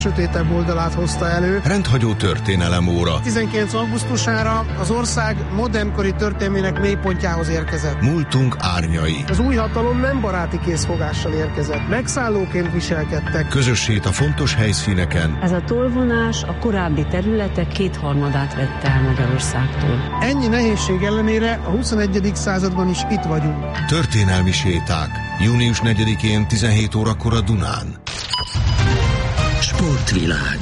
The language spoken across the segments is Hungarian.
sötétebb oldalát hozta elő. Rendhagyó történelem óra. 19. augusztusára az ország modernkori történelmének mélypontjához érkezett. Múltunk árnyai. Az új hatalom nem baráti készfogással érkezett. Megszállóként viselkedtek. Közössét a fontos helyszíneken. Ez a tolvonás a korábbi területek 2/3 vette el Magyarországtól. Ennyi nehézség ellenére a 21. században is itt vagyunk. Történelmi séták. Június 4-én 17 órakor a Dunán. Sportvilág.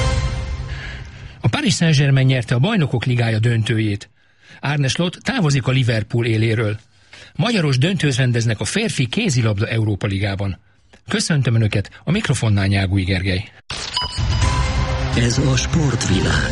A Paris Saint-Germain nyerte a Bajnokok Ligája döntőjét. Arne Slot távozik a Liverpool éléről. Magyaros döntőt rendeznek a férfi kézilabda Európa Ligában. Köszöntöm Önöket, a mikrofonnál Nyágúj Gergely. Ez a Sportvilág.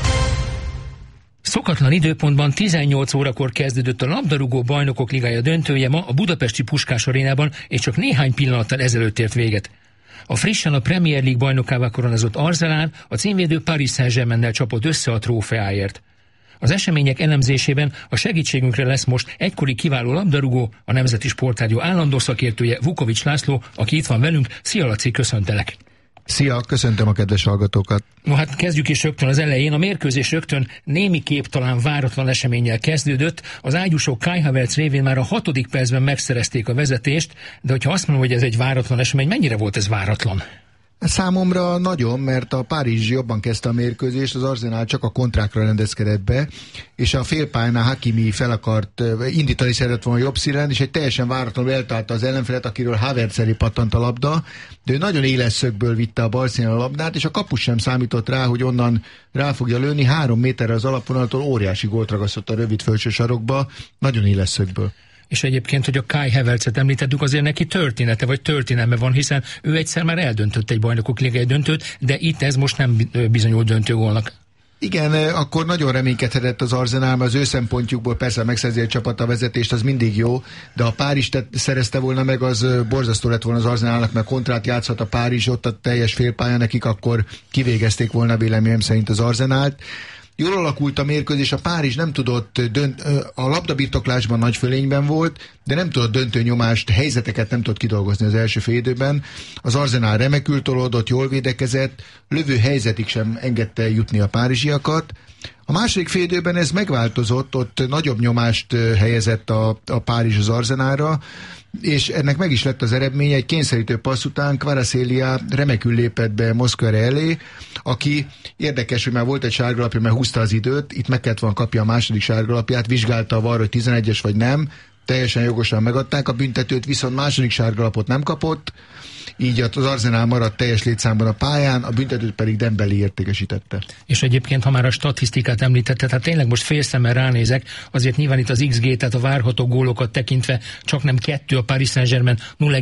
Szokatlan időpontban 18 órakor kezdődött a labdarúgó Bajnokok Ligája döntője ma a budapesti Puskás arénában, és csak néhány pillanattal ezelőtt ért véget. A frissen a Premier League bajnokává koronázott Arsenal a címvédő Paris Saint-Germainnel csapott össze a trófeáért. Az események elemzésében a segítségünkre lesz most egykori kiváló labdarúgó, a Nemzeti Sportrádió állandó szakértője, Vukovics László, aki itt van velünk. Szia Laci, köszöntelek! Szia, köszöntöm a kedves hallgatókat! No hát kezdjük is rögtön az elején. A mérkőzés rögtön némiképp talán váratlan eseménnyel kezdődött. Az ágyúsok Kai Havertz révén már a 6. percben megszerezték a vezetést, de hogyha azt mondom, hogy ez egy váratlan esemény, mennyire volt ez váratlan? Számomra nagyon, mert a Párizs jobban kezdte a mérkőzést, az Arsenal csak a kontrákra rendezkedett be, és a félpályánál Hakimi fel akart indítani, szeretett volna jobb színen, és egy teljesen váratlanul eltalálta az ellenfelet, akiről Havertz elé pattant a labda, de ő nagyon éles szögből vitte a balszínen a labdát, és a kapus sem számított rá, hogy onnan rá fogja lőni, 3 méterre az alapvonaltól óriási gólt ragasztott a rövid felső sarokba, nagyon éles szögből. És egyébként, hogy a Kai Havertzet említettük, azért neki története vagy történelme van, hiszen ő egyszer már eldöntött egy Bajnokok Ligája döntőt, de itt ez most nem bizonyult döntőgólnak. Igen, akkor nagyon reménykedhetett az Arsenal, az ő szempontjukból persze megszerzi egy csapat a vezetést, az mindig jó, de a Párizs szerezte volna meg, az borzasztó lett volna az Arsenalnak, mert kontrát játszhat a Párizs, ott a teljes félpálya nekik, akkor kivégezték volna véleményem szerint az Arsenalt. Jól alakult a mérkőzés, a Párizs nem tudott, a labdabirtoklásban nagy fölényben volt, de nem tudott döntő nyomást, helyzeteket nem tudott kidolgozni az első fél időben. Az Arsenal remekül tolódott, jól védekezett, lövő helyzetig sem engedte jutni a párizsiakat. A második fél időben ez megváltozott, ott nagyobb nyomást helyezett a Párizs az Arsenalra, és ennek meg is lett az eredménye, egy kényszerítő passz után Kvaratskhelia remekül lépett be Mosquera elé, aki érdekes, hogy már volt egy sárgalapja, mert húzta az időt, itt meg kellett volna kapja a második sárgalapját, vizsgálta a VAR, hogy 11-es vagy nem, teljesen jogosan megadták a büntetőt, viszont második sárgalapot nem kapott, így az Arsenal maradt teljes létszámban a pályán, a büntetőt pedig Dembélé értékesítette. És egyébként, ha már a statisztikát említetted, hát tényleg most félszemmel ránézek, azért nyilván itt az XG, tehát a várható gólokat tekintve csak nem 2 a Paris Saint-Germain,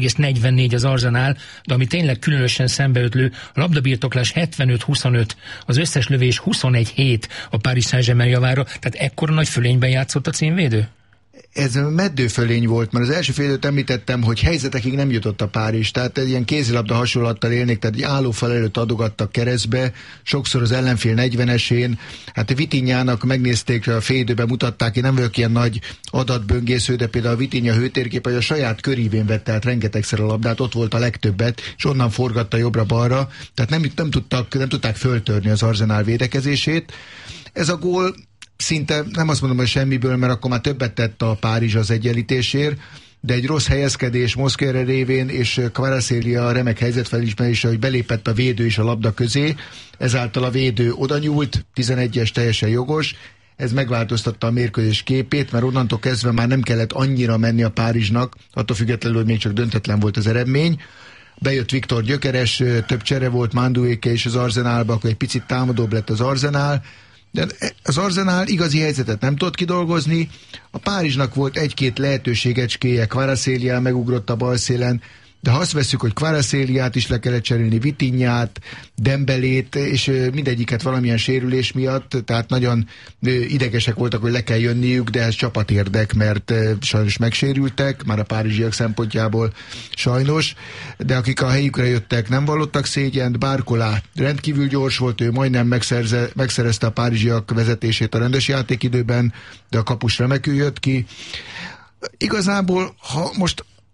0,44 az Arsenal, de ami tényleg különösen szembeötlő, a labdabirtoklás 75-25, az összes lövés 21-7 a Paris Saint-Germain javára, tehát ekkora nagy fölényben játszott a címvédő? Ez meddőfölény volt, mert az első fél időt említettem, hogy helyzetekig nem jutott a Párizs, tehát egy ilyen kézilabda hasonlattal élnék, tehát egy állófal előtt adogattak keresztbe, sokszor az ellenfél 40-esén, hát a Vitinhának megnézték, a fél időben mutatták, én nem vagyok ilyen nagy adatböngésző, de például a Vitinha hőtérkép, hogy a saját körívén vett át rengetegszer a labdát, ott volt a legtöbbet, és onnan forgatta jobbra-balra, tehát nem tudták föltörni az Arsenal védekezését. Ez a gól szinte nem azt mondom, hogy semmiből, mert akkor már többet tett a Párizs az egyenlítésért, de egy rossz helyezkedés Mosquera révén és Kvaratskhelia remek helyzetfelismerése, hogy belépett a védő is a labda közé, ezáltal a védő oda nyúlt, 11-es teljesen jogos, ez megváltoztatta a mérkőzés képét, mert onnantól kezdve már nem kellett annyira menni a Párizsnak, attól függetlenül, hogy még csak döntetlen volt az eredmény. Bejött Viktor Gyökeres, több csere volt Manduéke és az Arsenalba, akkor egy picit támadóbb lett az Arsenal, de az Arsenal igazi helyzetet nem tudott kidolgozni, a Párizsnak volt egy-két lehetőségecskéje, Kvaratskhelia megugrott a balszélen, de ha azt veszük, hogy Kvaratskhéliát is le kellett cserélni, Vitinhát, Dembélét, és mindegyiket valamilyen sérülés miatt, tehát nagyon idegesek voltak, hogy le kell jönniük, de ez csapatérdek, mert sajnos megsérültek, már a párizsiak szempontjából sajnos, de akik a helyükre jöttek, nem vallottak szégyent. Barcola rendkívül gyors volt, ő majdnem megszerezte a párizsiak vezetését a rendes játékidőben, de a kapus remekül jött ki. Igazából, ha most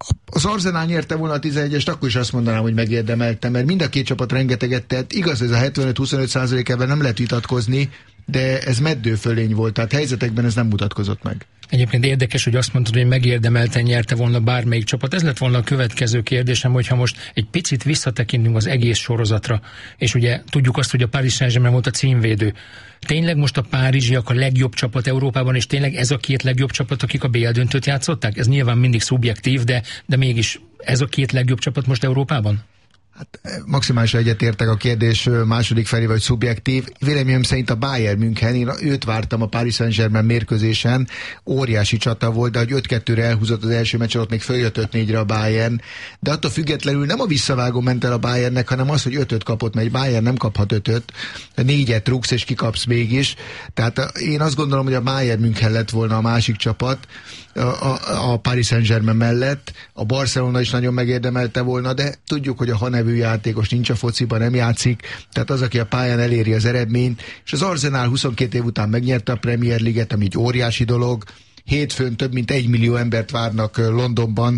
az Arsenal nyerte volna a 11-est, akkor is azt mondanám, hogy megérdemelte, mert mind a két csapat rengeteget tett. Igaz, ez a 75-25%-ával nem lehet vitatkozni, de ez meddőfölény volt, tehát helyzetekben ez nem mutatkozott meg. Egyébként érdekes, hogy azt mondtad, hogy megérdemelten nyerte volna bármelyik csapat. Ez lett volna a következő kérdésem, hogyha most egy picit visszatekintünk az egész sorozatra, és ugye tudjuk azt, hogy a Paris Saint-Germain volt a címvédő. Tényleg most a párizsiak a legjobb csapat Európában, és tényleg ez a két legjobb csapat, akik a BL döntőt játszották? Ez nyilván mindig szubjektív, de mégis ez a két legjobb csapat most Európában? Hát maximálisan egyetértek a kérdés második felével, hogy szubjektív. Véleményem szerint a Bayern München, én őt vártam a Paris Saint-Germain mérkőzésen, óriási csata volt, de hogy 5-2-re elhúzott az első meccsen, ott még följött 5-4-re a Bayern, de attól függetlenül nem a visszavágó ment el a Bayernnek, hanem az, hogy 5-5 kapott, mert egy Bayern nem kaphat 5-5, 4-et rúgsz és kikapsz mégis. Tehát én azt gondolom, hogy a Bayern München lett volna a másik csapat a Paris Saint-Germain mellett. A Barcelona is nagyon megérdemelte volna, de tudjuk, hogy a hanevű játékos nincs a fociban, nem játszik, tehát az, aki a pályán eléri az eredményt, és az Arsenal 22 év után megnyerte a Premier League-et, ami egy óriási dolog. Hétfőn több mint 1 millió embert várnak Londonban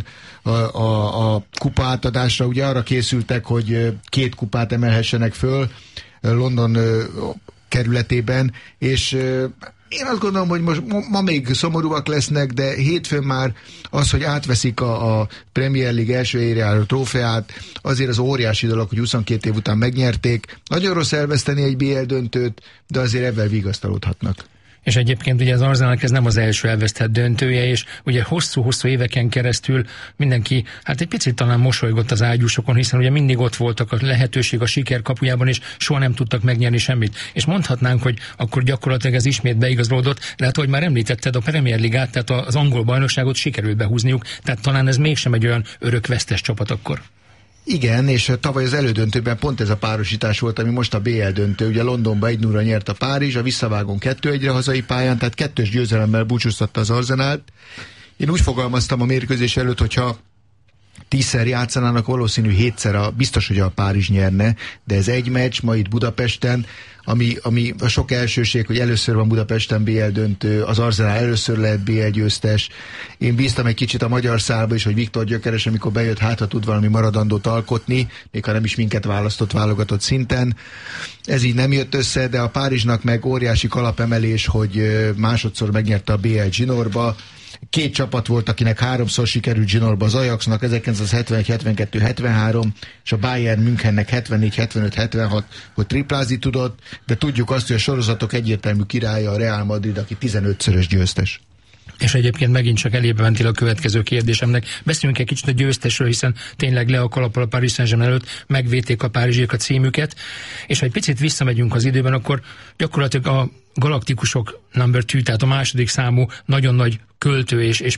a kupa átadásra. Ugye arra készültek, hogy 2 kupát emelhessenek föl London kerületében, és én azt gondolom, hogy ma még szomorúak lesznek, de hétfőn már az, hogy átveszik a Premier League első helyére álló trófeát, azért az óriási dolog, hogy 22 év után megnyerték. Nagyon rossz elveszteni egy BL döntőt, de azért ebben vigasztalódhatnak. És egyébként ugye az Arsenalnak ez nem az első elvesztett döntője, és ugye hosszú-hosszú éveken keresztül mindenki hát egy picit talán mosolygott az ágyúsokon, hiszen ugye mindig ott voltak a lehetőség a siker kapujában, és soha nem tudtak megnyerni semmit. És mondhatnánk, hogy akkor gyakorlatilag ez ismét beigazolódott, de hát, ahogy már említetted, a Premier Ligát, tehát az angol bajnokságot sikerült behúzniuk, tehát talán ez mégsem egy olyan örökvesztes csapat akkor. Igen, és tavaly az elődöntőben pont ez a párosítás volt, ami most a BL döntő. Ugye Londonban 1-0-ra nyert a Párizs, a visszavágón 2-1-re hazai pályán, tehát 2-ös győzelemmel búcsúztatta az Arsenalt. Én úgy fogalmaztam a mérkőzés előtt, hogyha 10-szer játszanának, valószínű 7-szer biztos, hogy a Párizs nyerne, de ez egy meccs ma itt Budapesten, ami a sok elsőség, hogy először van Budapesten BL döntő, az Arsenal először lehet BL győztes. Én bíztam egy kicsit a magyar szálba is, hogy Viktor Gyökeres, amikor bejött, hát ha tud valami maradandót alkotni, még ha nem is minket választott válogatott szinten. Ez így nem jött össze, de a Párizsnak meg óriási kalapemelés, hogy másodszor megnyerte a BL zsinórba. 2 csapat volt, akinek 3-szor sikerült zsinórba, az Ajaxnak 1971, 72, 73, és a Bayern Münchennek 74, 75, 76, hogy triplázni tudott, de tudjuk azt, hogy a sorozatok egyértelmű királya a Real Madrid, aki 15-szörös győztes. És egyébként megint csak elébe mentél a következő kérdésemnek. Beszéljünk egy kicsit a győztesről, hiszen tényleg le a kalappal a Paris Saint-Germain előtt, megvédték a párizsiak a címüket, és ha egy picit visszamegyünk az időben, akkor gyakorlatilag a galaktikusok number 2, tehát a második számú nagyon nagy költő és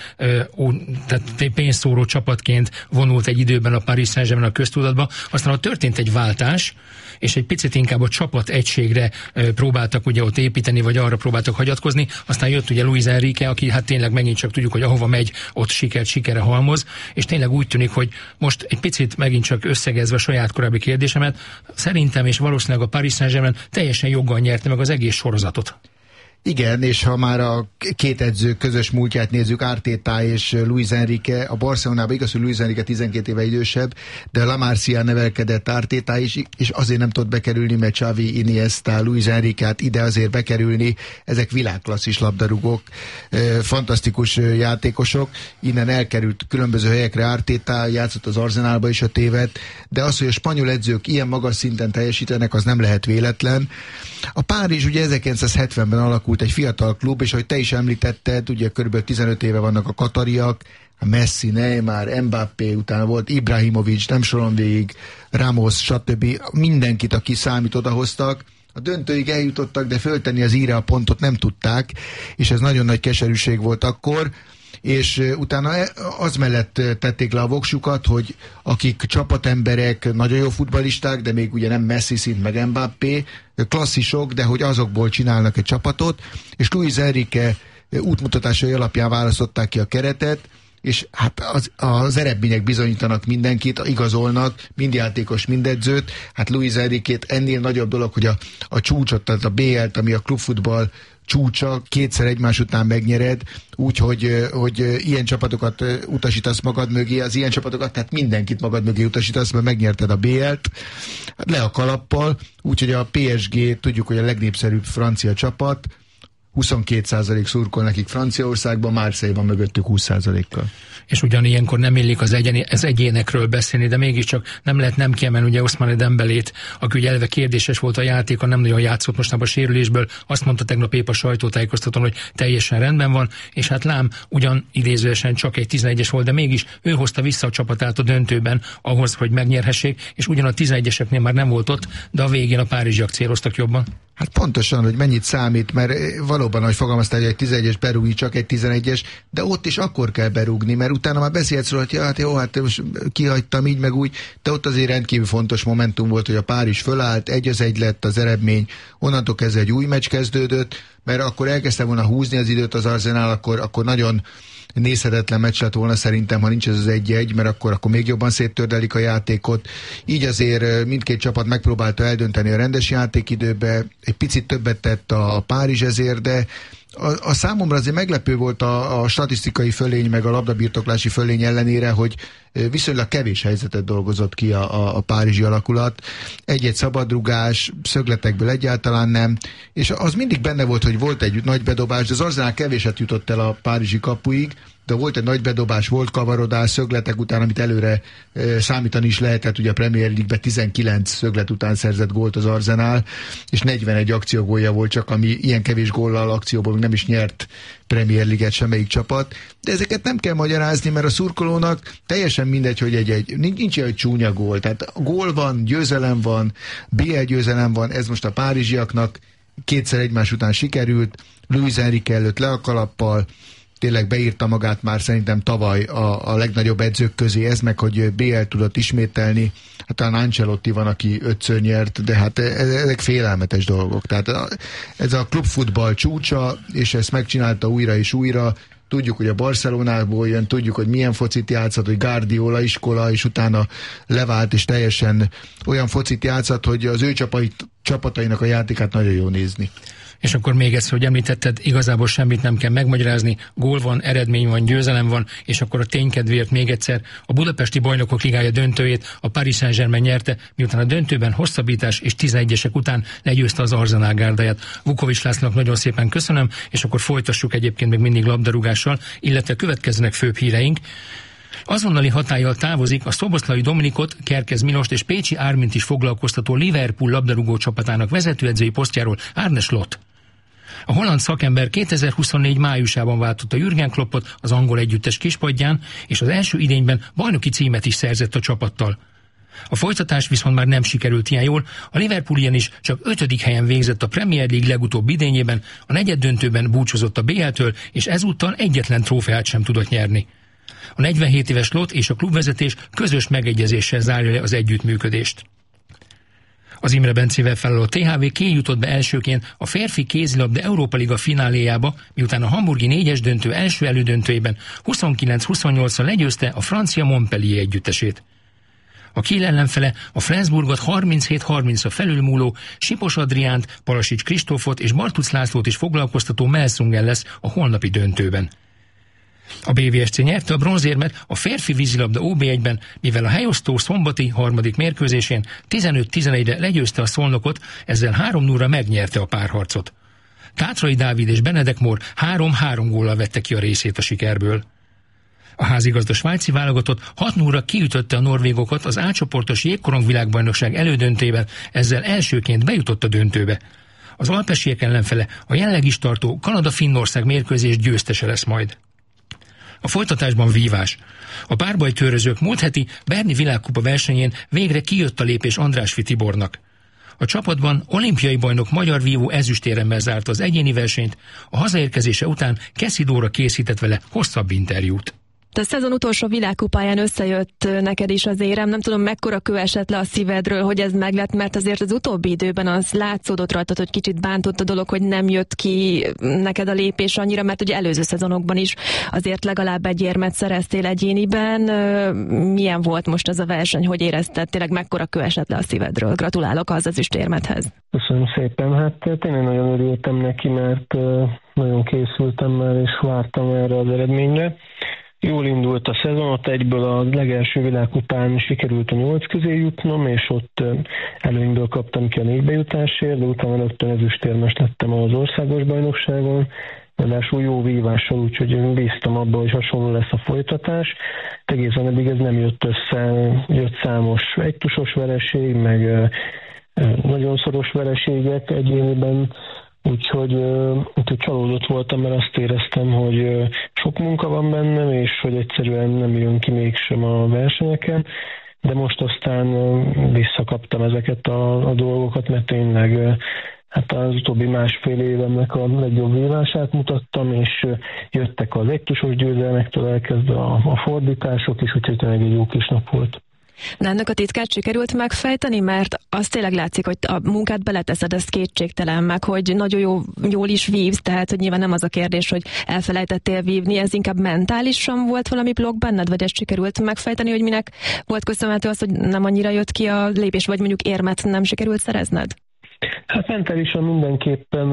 tehát pénzszóró csapatként vonult egy időben a Paris Saint-Germain a köztudatba, aztán ott történt egy váltás, és egy picit inkább a csapat egységre próbáltak ugye ott építeni, vagy arra próbáltak hagyatkozni, aztán jött ugye Luis Enrique, aki hát tényleg megint csak tudjuk, hogy ahova megy, ott sikere halmoz, és tényleg úgy tűnik, hogy most egy picit megint csak összegezve a saját korábbi kérdésemet, szerintem és valószínűleg a Paris Saint-Germain teljesen joggal nyerte meg az egész sorozatot. Igen, és ha már a 2 edző közös múltját nézzük, Arteta és Luis Enrique, a Barcelonában igaz, hogy Luis Enrique 12 éve idősebb, de La Masia nevelkedett Arteta is, és azért nem tudott bekerülni, mert Xavi, Iniesta, Luis Enrique ide azért bekerülni, ezek világklasszis labdarúgók, fantasztikus játékosok, innen elkerült különböző helyekre Arteta, játszott az Arsenalba is 5 évet, de az, hogy a spanyol edzők ilyen magas szinten teljesítenek, az nem lehet véletlen. A Párizs ugye 1970-ben alakult egy fiatal klub, és ahogy te is említetted, ugye kb. 15 éve vannak a katariak, a Messi, Neymar, Mbappé, utána volt Ibrahimovic, nem soron végig, Ramos, stb. Mindenkit, aki számít, odahoztak. A döntőig eljutottak, de föltenni az íre a pontot nem tudták, és ez nagyon nagy keserűség volt akkor, és utána az mellett tették le a voksukat, hogy akik csapatemberek, nagyon jó futballisták, de még ugye nem Messi szint meg Mbappé, klasszisok, de hogy azokból csinálnak egy csapatot, és Luis Enrique útmutatásai alapján választották ki a keretet, és hát az eredmények bizonyítanak mindenkit, igazolnak, mind játékos, mind edzőt. Hát Luis Enriquét ennél nagyobb dolog, hogy a csúcsot, tehát a BL-t, ami a klubfutball csúcsa, kétszer egymás után megnyered, úgyhogy ilyen csapatokat utasítasz magad mögé, az ilyen csapatokat, tehát mindenkit magad mögé utasítasz, mert megnyerted a BL-t, le a kalappal, úgyhogy a PSG, tudjuk, hogy a legnépszerűbb francia csapat, 22% szurkol nekik Franciaországban, Marseille van mögöttük 20%-kal. És ugyanilyenkor nem illik az egyénekről beszélni, de mégiscsak nem lehet nem kiemelni ugye Ousmane Dembélét, aki ugye eleve kérdéses volt a játéka, nem nagyon játszott most a sérülésből, azt mondta tegnap épp a sajtótájékoztatón, hogy teljesen rendben van, és hát lám, ugyan idézőesen csak egy 11-es volt, de mégis ő hozta vissza a csapatát a döntőben ahhoz, hogy megnyerhessék, és ugyan a 11-eseknél már nem volt ott, de a végén a párizsiak céloztak jobban. Hát pontosan, hogy mennyit számít, mert valóban, ahogy fogalmaztál, hogy egy 11-es berúgni, csak egy 11-es, de ott is akkor kell berúgni, mert utána már beszélhetsz róla, hogy ja, hát jó, hát most kihagytam így meg úgy, de ott azért rendkívül fontos momentum volt, hogy a Párizs fölállt, 1-1 lett az eredmény, onnantól kezdve egy új meccs kezdődött, mert akkor elkezdte volna húzni az időt az Arsenal, akkor nagyon nézhetetlen meccs lett volna szerintem, ha nincs ez az 1-1, mert akkor még jobban széttördelik a játékot. Így azért mindkét csapat megpróbálta eldönteni a rendes játékidőbe, egy picit többet tett a Párizs ezért, de a számomra azért meglepő volt a statisztikai fölény, meg a labdabirtoklási fölény ellenére, hogy viszonylag kevés helyzetet dolgozott ki a párizsi alakulat. Egy-egy szabadrugás, szögletekből egyáltalán nem, és az mindig benne volt, hogy volt egy nagy bedobás, de az Arsenal kevéset jutott el a párizsi kapuig, de volt egy nagy bedobás, volt kavarodás, szögletek után, amit előre számítani is lehetett, ugye a Premier League-ben 19 szöglet után szerzett gólt az Arsenal, és 41 akciógólja volt csak, ami ilyen kevés góllal akcióból nem is nyert Premier League-et semmelyik csapat, de ezeket nem kell magyarázni, mert a szurkolónak teljesen mindegy, hogy nincs ilyen, hogy csúnya gól, tehát gól van, győzelem van, BL győzelem van, ez most a párizsiaknak kétszer egymás után sikerült, Luis Enrique előtt le a kalappal, tényleg beírta magát már szerintem tavaly a legnagyobb edzők közé, ez meg, hogy BL tudott ismételni, hát talán Ancelotti van, aki 5-ször nyert, de hát ezek félelmetes dolgok. Tehát ez a klubfutball csúcsa, és ezt megcsinálta újra és újra. Tudjuk, hogy a Barcelonából jön, tudjuk, hogy milyen focit játszott, hogy Guardiola iskola, és utána levált, és teljesen olyan focit játszott, hogy az ő csapatainak a játékát nagyon jó nézni. És akkor még egyszer, hogy említetted, igazából semmit nem kell megmagyarázni, gól van, eredmény van, győzelem van, és akkor a ténykedvéért még egyszer a Budapesti Bajnokok Ligája döntőjét a Paris Saint-Germain nyerte, miután a döntőben hosszabbítás és 11-esek után legyőzte az Arsenal gárdáját. Vukovics Lászlónak nagyon szépen köszönöm, és akkor folytassuk egyébként még mindig labdarúgással, illetve következnek főbb híreink. Azonnali hatállyal távozik a Szoboszlai Dominikot, Kerkez Milost és Pécsi Ármint is foglalkoztató Liverpool labdarúgó csapatának vezetőedzői posztjáról Arne Slot. A holland szakember 2024 májusában váltotta Jürgen Kloppot az angol együttes kispadján, és az első idényben bajnoki címet is szerzett a csapattal. A folytatás viszont már nem sikerült ilyen jól, a Liverpool ugyanis csak 5. helyen végzett a Premier League legutóbbi idényében, a negyeddöntőben búcsúzott a BL-től, és ezúttal egyetlen trófeát sem tudott nyerni. A 47 éves Slot és a klubvezetés közös megegyezéssel zárja le az együttműködést. Az Imre Bencével felálló THV kijutott be elsőként a férfi kézilabda Európa Liga fináléjába, miután a hamburgi 4-es döntő első elődöntőjében 29-28-ra legyőzte a francia Montpellier együttesét. A Kiel ellenfele a Flensburgot 37-30-ra felülmúló Sipos Adriánt, Palasics Kristófot és Bartuc Lászlót is foglalkoztató Melsungen lesz a holnapi döntőben. A BVSC nyerte a bronzérmet a férfi vízilabda OB1-ben, mivel a helyosztó szombati harmadik mérkőzésén 15-11-re legyőzte a Szolnokot, ezzel 3-0-ra megnyerte a párharcot. Tátrai Dávid és Benedek Mór 3-3 góllal vette ki a részét a sikerből. A házigazda svájci válogatott 6-0-ra kiütötte a norvégokat az A-csoportos jégkorong világbajnokság elődöntőjében, ezzel elsőként bejutott a döntőbe. Az alpesiek ellenfele a jelenleg is tartó Kanada-Finnország mérkőzés győztese lesz majd. A folytatásban vívás. A párbajtőrözők múlt heti Berni világkupa versenyén végre kijött a lépés Andrásfi Tibornak. A csapatban olimpiai bajnok magyar vívó ezüstéremmel zárta az egyéni versenyt, a hazaérkezése után Keszidóra készített vele hosszabb interjút. A szezon utolsó világkupáján összejött neked is az érem. Nem tudom, mekkora kő esett le a szívedről, hogy ez meglett, mert azért az utóbbi időben az látszódott rajtad, hogy kicsit bántott a dolog, hogy nem jött ki neked a lépés annyira, mert ugye előző szezonokban is azért legalább egy érmet szereztél egyéniben. Milyen volt most ez a verseny, hogy érezted, tényleg mekkora kő esett le a szívedről? Gratulálok az ezüstérmethez. Köszönöm szépen. Hát tényleg nagyon örültem neki, mert nagyon készültem már, és vártam erre az eredményre. Jól indult a szezon, ott egyből a legelső világkupán sikerült a 8 közé jutnom, és ott előnyből kaptam ki a 4 bejutásért, de utána rögtön ezüstérmes lettem az országos bajnokságon, ráadásul jó vívással, úgyhogy bíztam abban, hogy hasonló lesz a folytatás. Egészen eddig ez nem jött össze, jött számos egytusos vereség, meg nagyon szoros vereségek egyéniben, úgyhogy csalódott voltam, mert azt éreztem, hogy sok munka van bennem, és hogy egyszerűen nem jön ki mégsem a versenyeken, de most aztán visszakaptam ezeket a dolgokat, mert tényleg hát az utóbbi másfél évemnek a legjobb vívását mutattam, és jöttek az egytusos győzelmektől elkezdve a fordítások is, úgyhogy tényleg egy jó kis nap volt. Na, ennek a titkát sikerült megfejteni, mert az tényleg látszik, hogy a munkát beleteszed, ez kétségtelen, meg hogy nagyon jól is vívsz, tehát hogy nyilván nem az a kérdés, hogy elfelejtettél vívni, ez inkább mentálisan volt valami blokk benned, vagy ezt sikerült megfejteni, hogy minek volt köszönhető az, hogy nem annyira jött ki a lépés, vagy mondjuk érmet nem sikerült szerezned? Hát mentálisan mindenképpen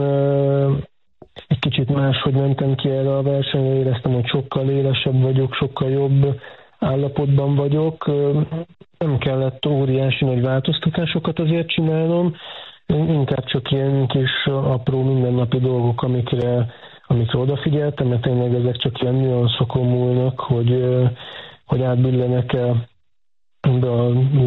egy kicsit máshogy mentem ki erre a versenyre, éreztem, hogy sokkal élesebb vagyok, sokkal jobb állapotban vagyok. Nem kellett óriási nagy változtatásokat azért csinálnom, inkább csak ilyen kis apró mindennapi dolgok, amikre odafigyeltem, mert tényleg ezek csak ilyen nüanszokon múlnak, hogy átbillenek-e be a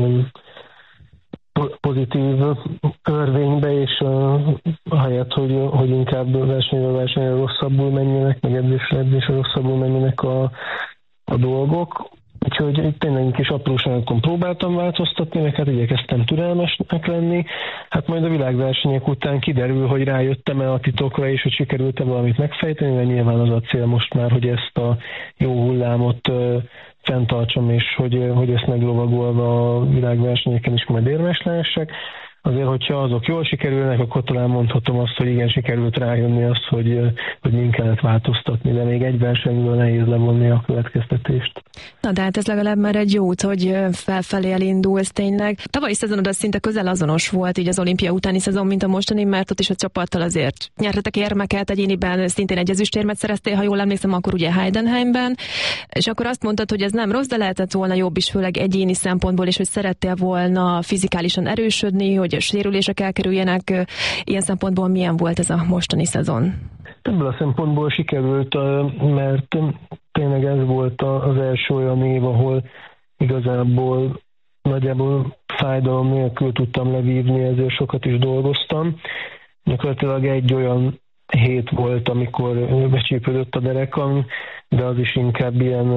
pozitív örvénybe, és ahelyett, hogy inkább versenyre rosszabbul menjenek, meg edzésre rosszabbul menjenek a dolgok. Úgyhogy itt tényleg kis apróságokon próbáltam változtatni, meg hát igyekeztem türelmesnek lenni. Hát majd a világversenyek után kiderül, hogy rájöttem-e a titokra, és hogy sikerült-e valamit megfejteni, mert nyilván az a cél most már, hogy ezt a jó hullámot fenntartsam, és hogy ezt meglovagolva a világversenyeken is majd érmes lehessek. Azért, hogyha azok jól sikerülnek, akkor talán mondhatom azt, hogy igen, sikerült rájönni azt, hogy min kellett változtatni, de még egy versenyből nehéz levonni a következtetést. Na de hát ez legalább már egy jó út, hogy felfelé elindulsz tényleg. Tavalyi szezonod az szinte közel azonos volt így az olimpia utáni szezon, mint a mostani, mert ott is a csapattal azért nyertetek érmeket, egyéniben szintén egy ezüstérmet szereztél, ha jól emlékszem, akkor ugye Heidenheimben, és akkor azt mondtad, hogy ez nem rossz, de lehetett volna jobb is, főleg egyéni szempontból, és hogy szerettél volna fizikálisan erősödni, hogy a sérülések elkerüljenek. Ilyen szempontból milyen volt ez a mostani szezon? Ebből a szempontból sikerült, mert tényleg ez volt az első olyan év, ahol igazából nagyjából fájdalom nélkül tudtam levívni, ezért sokat is dolgoztam. Gyakorlatilag egy olyan hét volt, amikor becsípődött a derekam, de az is inkább ilyen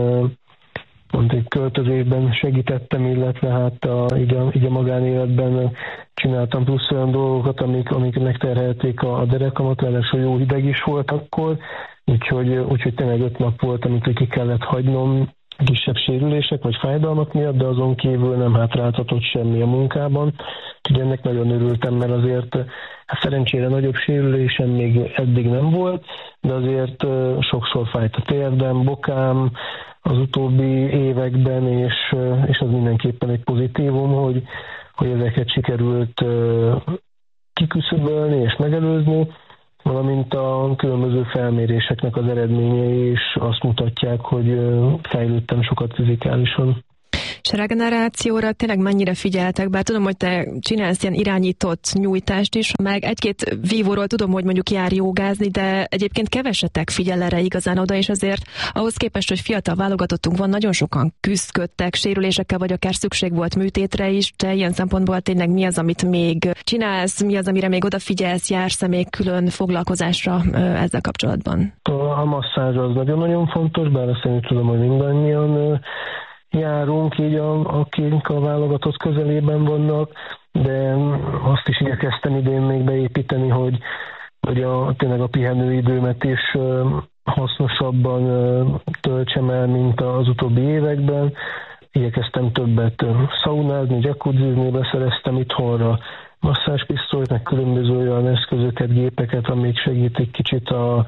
egy költözésben segítettem, illetve hát így a magánéletben csináltam plusz olyan dolgokat, amik megterhelték a derekamat, ráadásul jó hideg is volt akkor, úgyhogy tényleg 5 nap volt, amit ki kellett hagynom kisebb sérülések vagy fájdalmak miatt, de azon kívül nem hátráltatott semmi a munkában. Úgyhogy ennek nagyon örültem, mert azért szerencsére nagyobb sérülésem még eddig nem volt, de azért sokszor fájt a térdem, bokám az utóbbi években, és az mindenképpen egy pozitívum, hogy ezeket sikerült kiküszöbölni és megelőzni, valamint a különböző felméréseknek az eredményei is azt mutatják, hogy fejlődtem sokat fizikálisan. És a regenerációra tényleg mennyire figyeltek? Bár tudom, hogy te csinálsz ilyen irányított nyújtást is, meg egy-két vívóról tudom, hogy mondjuk jár jogázni, de egyébként kevesetek figyel erre igazán oda, és azért ahhoz képest, hogy fiatal válogatottunk van, nagyon sokan küzdködtek sérülésekkel, vagy akár szükség volt műtétre is. Te ilyen szempontból tényleg mi az, amit még csinálsz, mi az, amire még odafigyelsz, jársz még külön foglalkozásra ezzel kapcsolatban? A masszázs az nagyon-nagyon fontos, bár azt én tudom, hogy mindannyian járunk, így akik a válogatott közelében vannak, de azt is igyekeztem idén még beépíteni, hogy tényleg a pihenőidőmet is hasznosabban töltsem el, mint az utóbbi években. Igyekeztem többet szaunázni, jacuzzizni, beszereztem itthonra masszázspisztolyt, meg különböző olyan eszközöket, gépeket, amik segítik kicsit a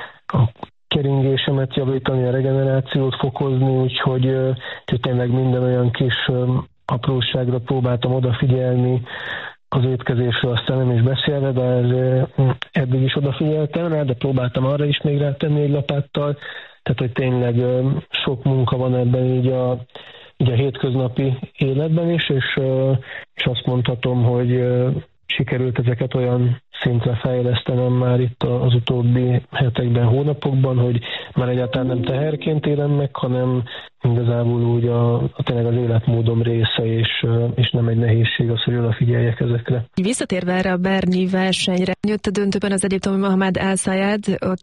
keringésemet javítani, a regenerációt fokozni, úgyhogy tényleg minden olyan kis apróságra próbáltam odafigyelni az étkezésről, aztán nem is beszélve, de eddig is odafigyeltem rá, de próbáltam arra is még rátenni egy lapáttal, tehát hogy tényleg sok munka van ebben így a hétköznapi életben is, és azt mondhatom, hogy sikerült ezeket olyan szintre fejlesztenem már itt az utóbbi hetekben, hónapokban, hogy már egyáltalán nem teherként élem meg, hanem igazából úgy tényleg az életmódom része, és nem egy nehézség az, hogy odafigyeljek ezekre. Visszatérve erre a berni versenyre, jött a döntőben az egyiptomi Mohamed El Sayed, ott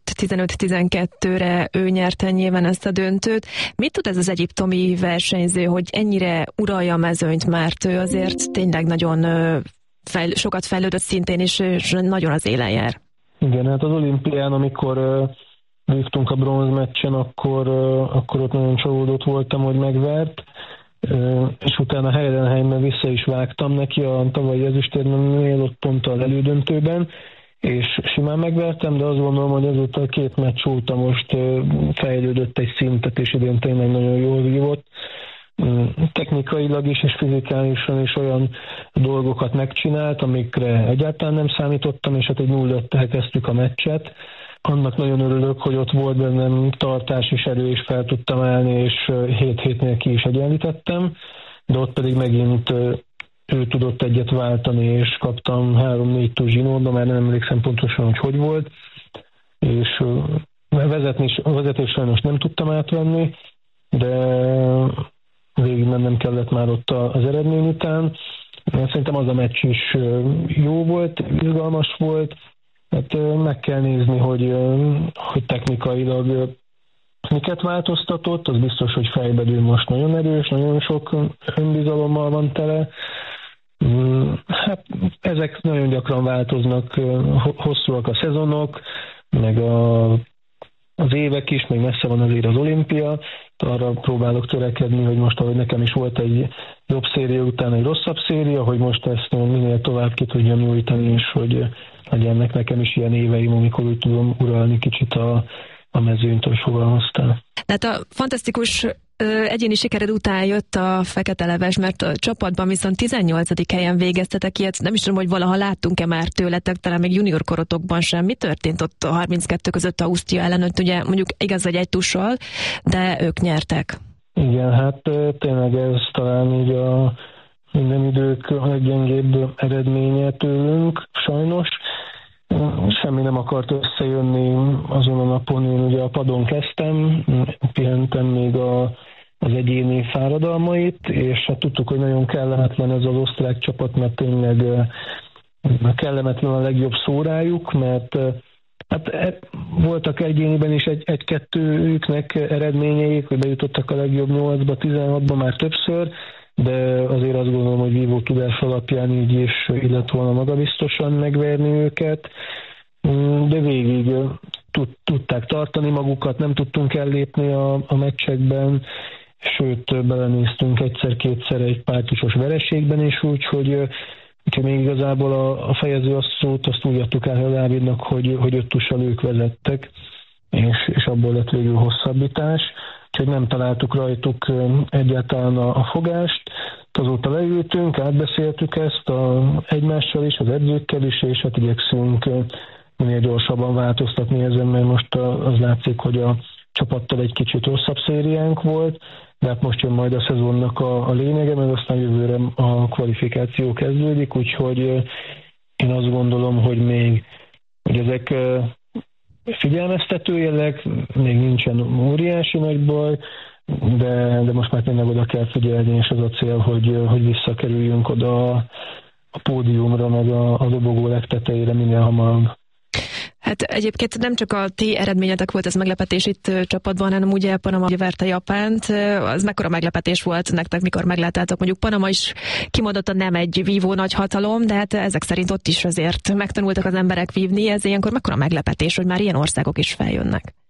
15-12-re ő nyerte nyilván ezt a döntőt. Mit tud ez az egyiptomi versenyző, hogy ennyire uralja a mezőnyt, mert ő azért tényleg nagyon sokat fejlődött szintén, és nagyon az élen jár. Igen, hát az olimpián, amikor vívtunk a bronzmeccsen, akkor ott nagyon csalódott voltam, hogy megvert, és utána Heidenheimben vissza is vágtam neki a tavalyi ezüstérmnél, ott pont az elődöntőben, és simán megvertem, de azt gondolom, hogy ezúttal a 2 meccs óta most fejlődött egy szintet, és idén tényleg nagyon jól vívott. Technikailag is és fizikálisan is olyan dolgokat megcsinált, amikre egyáltalán nem számítottam, és hát egy 0-5-tel kezdtük a meccset. Annak nagyon örülök, hogy ott volt bennem tartás és erő, és fel tudtam állni, és 7-7-nél ki is egyenlítettem, de ott pedig megint ő tudott egyet váltani, és kaptam 3-4 zsinórba, már nem emlékszem pontosan, hogy volt, és vezetés sajnos nem tudtam átvenni, de végig mennem kellett már ott az eredmény után. Szerintem az a meccs is jó volt, izgalmas volt. Hát meg kell nézni, hogy technikailag miket változtatott. Az biztos, hogy fejbedül most nagyon erős, nagyon sok önbizalommal van tele. Hát ezek nagyon gyakran változnak, hosszúak a szezonok, meg az évek is, még messze van azért az olimpia, arra próbálok törekedni, hogy most, ahogy nekem is volt egy jobb széria után egy rosszabb széria, hogy most ezt minél tovább ki tudjam nyújtani, és hogy legyenek nekem is ilyen éveim, amikor úgy tudom uralni kicsit a mezőnyt, hogy fogalmaztál. Tehát a fantasztikus egyéni sikered után jött a fekete leves, mert a csapatban viszont 18. helyen végeztetek ilyet. Nem is tudom, hogy valaha láttunk-e már tőletek, talán még junior korotokban sem. Mi történt ott a 32 között Ausztria ellen? Ott ugye mondjuk igaz, hogy egy tussal, de ők nyertek. Igen, hát tényleg ez talán így a minden idők leggyengébb eredménye tőlünk, sajnos. Semmi nem akart összejönni azon a napon, én ugye a padon kezdtem, pihentem még az egyéni fáradalmait, és hát tudtuk, hogy nagyon kellemetlen ez az osztrák csapat, mert tényleg kellemetlen a legjobb szórájuk, mert hát voltak egyéniben is egy-kettőjüknek eredményeik, hogy bejutottak a legjobb 8-ba, 16-ba már többször, de azért azt gondolom, hogy vívó tudás alapján így is illet volna magabiztosan megverni őket, de végig tudták tartani magukat, nem tudtunk ellépni a meccsekben, sőt belenéztünk egyszer-kétszer egy pártusos vereségben is, úgyhogy még igazából a fejező szót azt úgy adtuk el Dávidnak, hogy 5 tussal ők vezettek, és abból lett végül hosszabbítás. Úgyhogy nem találtuk rajtuk egyáltalán a fogást. Azóta leültünk, átbeszéltük ezt egymással is, az edzőkkel is, és hát igyekszünk minél gyorsabban változtatni ezen, mert most az látszik, hogy a csapattal egy kicsit rosszabb szériánk volt, de hát most jön majd a szezonnak a lényege, mert aztán jövőre a kvalifikáció kezdődik, úgyhogy én azt gondolom, hogy ezek figyelmeztető jelek, még nincsen óriási nagy baj, de most már tényleg oda kell figyelni, és az a cél, hogy visszakerüljünk oda a pódiumra, meg a dobogó legtetejére minél hamarabb. Hát egyébként nem csak a ti eredményetek volt ez meglepetés itt csapatban, hanem ugye Panama verte Japánt. Az mekkora meglepetés volt nektek, mikor megláttátok? Mondjuk Panama is kimondottan nem egy vívó nagy hatalom, de hát ezek szerint ott is azért megtanultak az emberek vívni. Ez ilyenkor mekkora meglepetés, hogy már ilyen országok is feljönnek?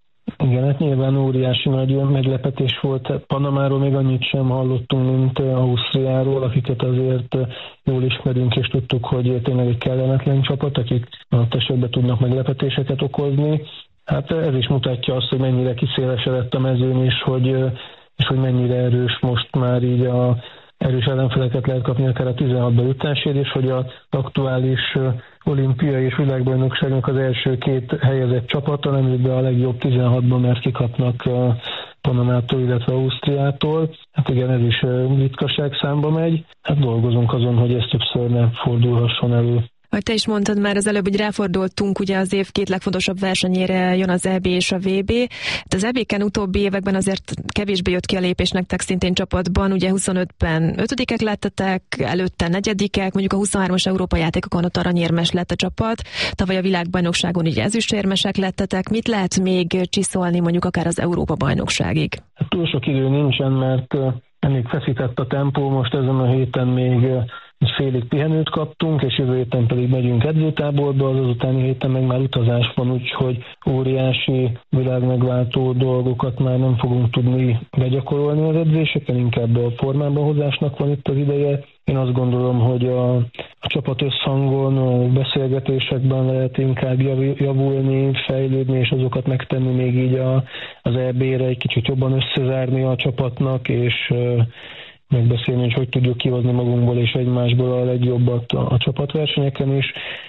Igen, hát nyilván óriási nagy meglepetés volt. Panamáról még annyit sem hallottunk, mint Ausztriáról, akiket azért jól ismerünk, és tudtuk, hogy tényleg egy kellemetlen csapat, akik adott esetben tudnak meglepetéseket okozni. Hát ez is mutatja azt, hogy mennyire kiszélesedett a mezőn, és hogy mennyire erős most már így erős ellenfeleket lehet kapni akár a 16-ba jutásért, és hogy az aktuális olimpiai és világbajnokságnak az első 2 helyezett csapata nem jut be a legjobb 16-ban, mert kikapnak Panamától, illetve Ausztriától. Hát igen, ez is ritkaság számba megy. Hát dolgozunk azon, hogy ez többször ne fordulhasson elő. Ahogy te is mondtad már az előbb, hogy ráfordultunk, ugye az év 2 legfontosabb versenyére jön az EB és a VB. De az EB-ken utóbbi években azért kevésbé jött ki a lépés nektek szintén csapatban, ugye 25-ben 5-ek lettetek, előtte 4-ek, mondjuk a 23-as Európa játékokon ott aranyérmes lett a csapat, tavaly a világbajnokságon ugye ezüstérmesek lettetek. Mit lehet még csiszolni mondjuk akár az Európa-bajnokságig? Hát túl sok idő nincsen, mert elég feszített a tempó, most ezen a héten még félig pihenőt kaptunk, és jövő héten pedig megyünk edzőtáborba, az utáni héten meg már utazás van, úgyhogy óriási világmegváltó dolgokat már nem fogunk tudni begyakorolni az edzéseken, inkább a formába hozásnak van itt az ideje. Én azt gondolom, hogy a csapat összhangon, a beszélgetésekben lehet inkább javulni, fejlődni, és azokat megtenni még így az EB-re, egy kicsit jobban összezárni a csapatnak, és megbeszélni, hogy tudjuk kihozni magunkból és egymásból a legjobbat a csapatversenyeken is.